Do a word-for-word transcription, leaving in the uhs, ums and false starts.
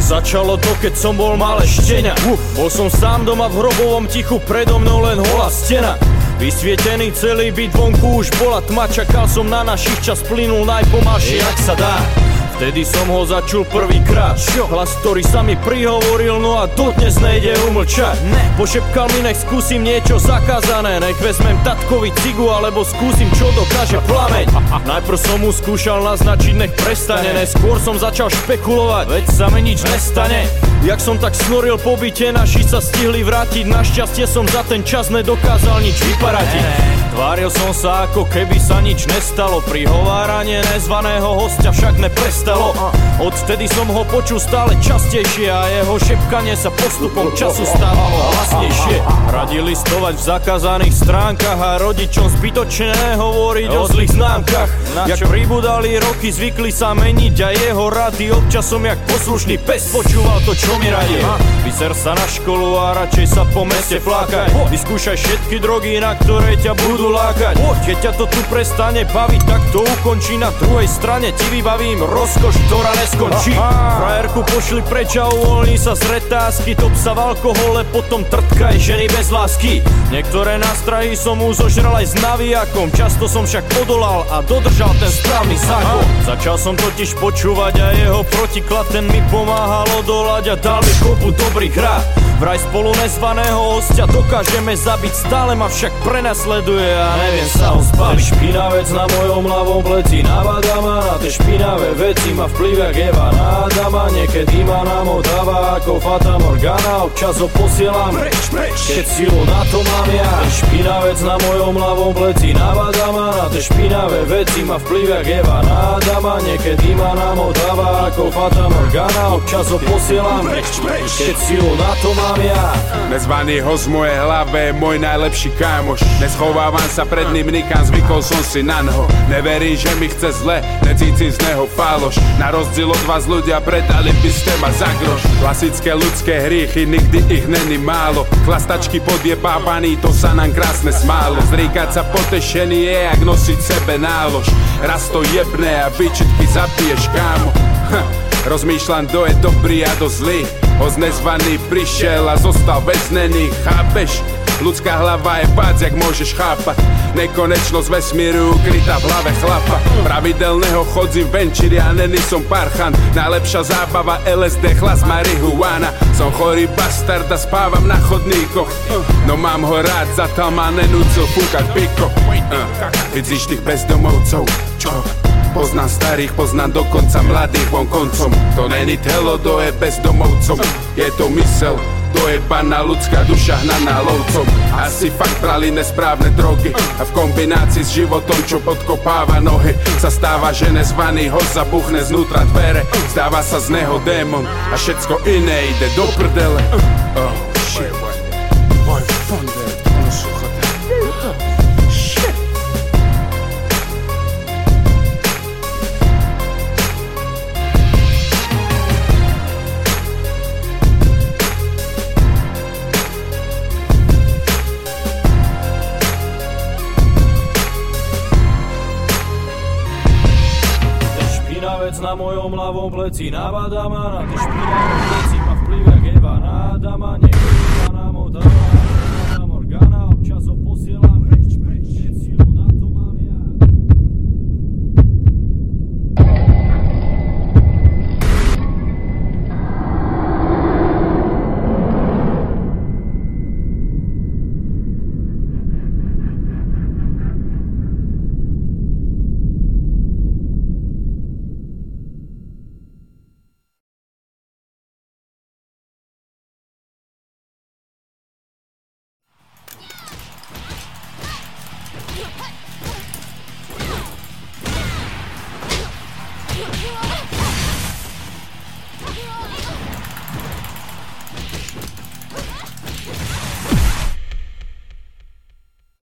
Začalo to, keď som bol malé šteňa. uh, Bol som sám doma v hrobovom tichu, predo mnou len holá stena. Vysvietený celý byt, vonku už bola tma. Čakal som na našich, čas plynul najpomalšie, jak sa dá. Vtedy som ho začul prvýkrát. Hlas, ktorý sa mi prihovoril, no a dodnes nejde umlčať. Pošepkal mi, nech skúsim niečo zakázané. Nech vezmem tatkovi cigu, alebo skúsim, čo dokáže plameň. Najprv som mu skúšal naznačiť, nech prestane. Neskôr som začal špekulovať, veď sa mi nič nestane. Jak som tak snoril po byte, naši sa stihli vrátiť. Našťastie som za ten čas nedokázal nič vyparatiť. Tváril som sa, ako keby sa nič nestalo. Prihováranie nezvaného hostia však neprestalo. Odvtedy som ho počul stále častejšie a jeho šepkanie sa postupom času stávalo hlasnejšie. Radi listovať v zakázaných stránkach a rodičom zbytočne hovoriť o zlých známkach. Jak pribudali roky, zvykli sa meniť a jeho rady. Občas som jak poslušný pes počúval to, čo mi radil. Vyser sa na školu a radšej sa po meste flákaj. Vyskúšaj všetky drogy, na ktoré ťa budú lákať. Keď ťa to tu prestane baviť, tak to ukončí. Na druhej strane ti vybavím rozkoš, ktorá neskončí. Frajerku pošli preč a uvoľní sa z retázky. Top sa v alkohole, potom trtkaj ženy bez lásky. Niektoré nástrahy som mu zožral aj s navijakom. Často som však odolal a dodržal ten správny zákon. Začal som totiž počúvať a jeho protiklad, ten mi pomáhal odolať a dal mi kopu dobrých rád. Vraj spolu nezvaného hostia dokážeme zabiť, stále ma však prenasleduje a neviem sa ho zbaviť. Špinavec na mojom ľavom pleci nabádá ma, na tie špinavé veci ma vplyv jak Eva na Adama. Niekedy ma namotáva ako Fata Morgana, občas ho posielam preč, preč, keď silu na to mám ja. Špinavec na mojom ľavom pleci nabádá ma, na tie špinavé veci ma vplyv jak Eva na Adama. Niekedy ma namotáva ako Fata Morgana, občas ho posielam preč, preč, keď silu na to mám ja. Nezvaný host v mojej hlave je môj najlepší kámoš. Neschovávam sa pred ním nikam, zvykol som si na noho. Neverím, že mi chce zle, necítim z neho faloš. Na rozdiel od vás ľudia predali by ste ma za groš. Klasické ľudské hriechy, nikdy ich není málo. Chlastačky podjebávaný, to sa nám krásne smálo. Zríkať sa potešený je jak nosiť sebe nálož. Raz to jebne a výčitky zapiješ, kámo. Ha, rozmýšľam, kto je dobrý a kto zlý. Host nezvaný prišiel a zostal väznený, chápeš? Ľudská hlava je pác, jak môžeš chápať. Nekonečnosť vesmíru ukrytá v hlave chlapa. Pravidelného chodzím venčíri a není som parchan. Najlepšia zábava el es dé, chlas, marihuana. Som chorý bastard a spávam na chodníkoch. No mám ho rád, zatiaľ ma nenúcil fúkať piko. uh, Vidíš tých bezdomovcov, čo? Poznám starých, poznám dokonca mladých von koncom. To není telo, to je bezdomovcom. Je to mysel, to je panna ľudská duša hnaná lovcom. Asi fakt brali nesprávne drogy a v kombinácii s životom, čo podkopáva nohy, sa stáva, že nezvaný host zabuchne znútra dvere. Zdáva sa z neho démon a všetko iné ide do prdele. Oh shit. Boy, thunder, ono sluchate. Shit. Na mojom ľavom pleci nabádá ma, na tie špinavé veci ma vplyv jak Eva na Adama. Niekedy ma namotáva Fata Morgana, občas ho posielam preč, preč, keď silu na to mám ja. Yeah.